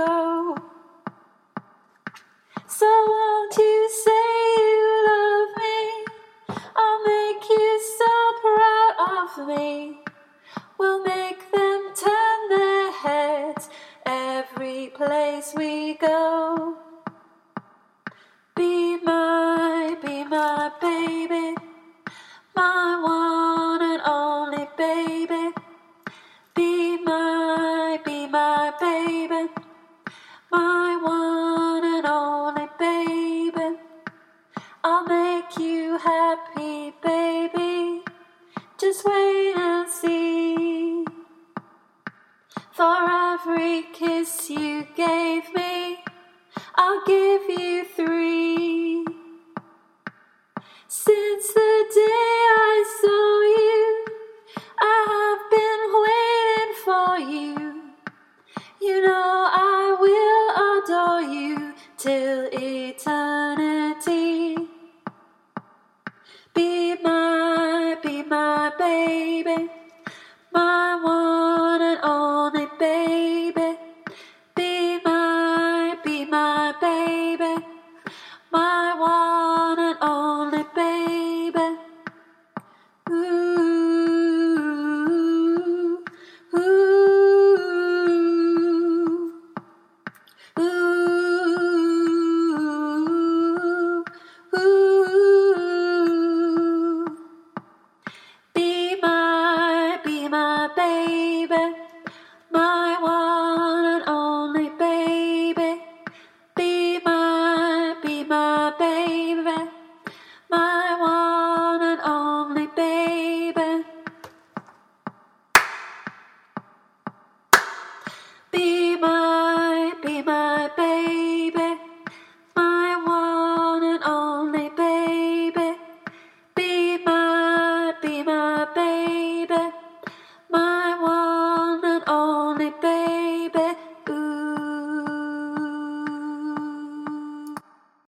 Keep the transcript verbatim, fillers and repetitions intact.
go. So won't you say you love me? I'll make you so proud of me. We'll make them turn their heads every place we go. Be my, be my baby, my one and only baby. Be my, be my baby, my one and only baby. I'll make you happy, baby. Just wait and see. For every kiss you gave me, I'll give you three. Since the day I saw you,